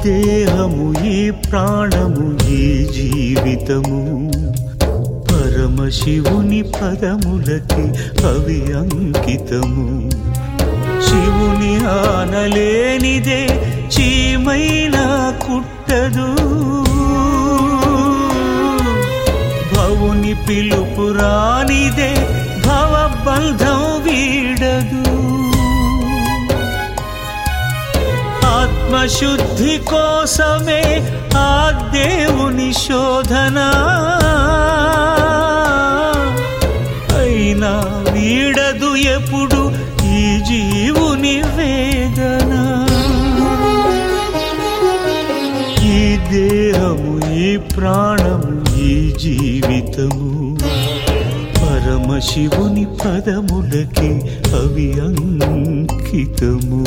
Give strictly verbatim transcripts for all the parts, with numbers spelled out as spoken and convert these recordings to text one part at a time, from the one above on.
దేహము ఈ ప్రాణము ఈ జీవితము పరమశివుని పదములకి అవి అంకితము. శివుని ఆనలేనిదే చీమైనా కుట్టదు, భవుని పిలుపు రానిదే భవబంధం వీడదు. ఆత్మశుద్ధి కోసమే ఆ దేవుని శోధన, అయినా వీడదు ఎప్పుడు ఈ జీవుని వేదన. ఈ దేహము ఈ ప్రాణము ఈ జీవితము పరమశివుని పదములకి అవి అంకితము.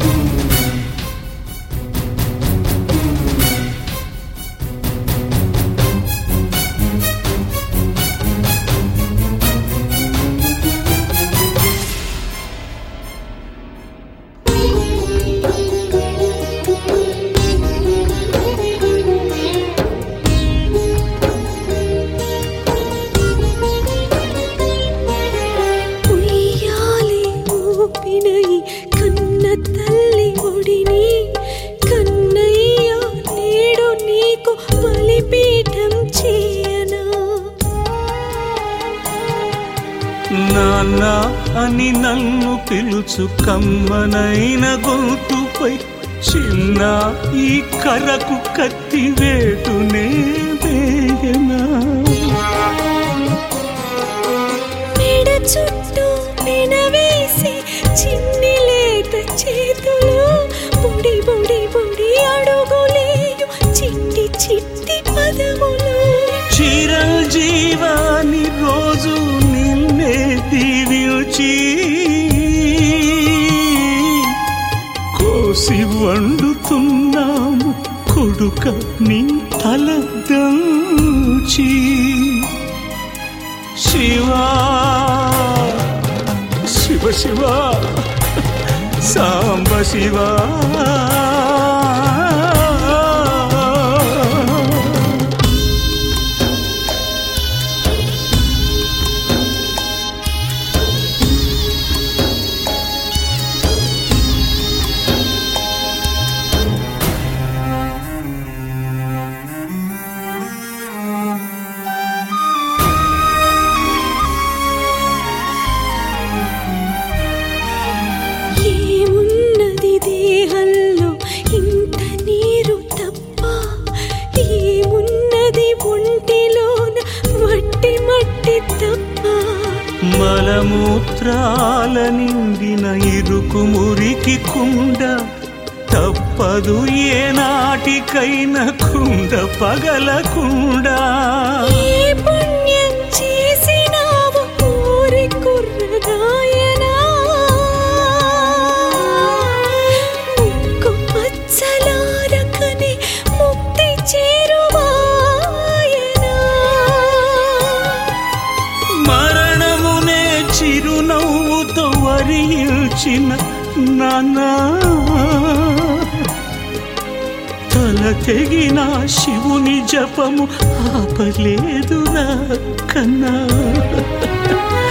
నాన్న అని నన్ను పిలుచు కమ్మనైన గొంతుపై చిన్న ఈ కరకు కత్తి వేటునే వేయనా. మెడ చుట్టూ మెనవేసి చిన్ని లేత చేతులు బుడి బుడి బుడి అడుగులేయు చిట్టి చిట్టి పదములు. చిరంజీవాని రోజు నిన్నే దీవించి కోసి వండుతున్నాము కొడుక నీ తల దంచి. శివా శివ శివ సాంబ శివా మలమూత్రాల నిండిన ఇరుకు మురికి కుండ తప్పదు ఏ నాటికైనా కుండ పగలకుండా. పుణ్యం చేసినావు ఊరి కుర్రగాయనా, ముక్కు పచ్చలారకనే ముక్తి చేరువాయనా. మరణమునే చిరునవ్వుతో వరించిన నాన్నా, తల తెగిన శివుని జపము ఆపలేదు నా కన్నా.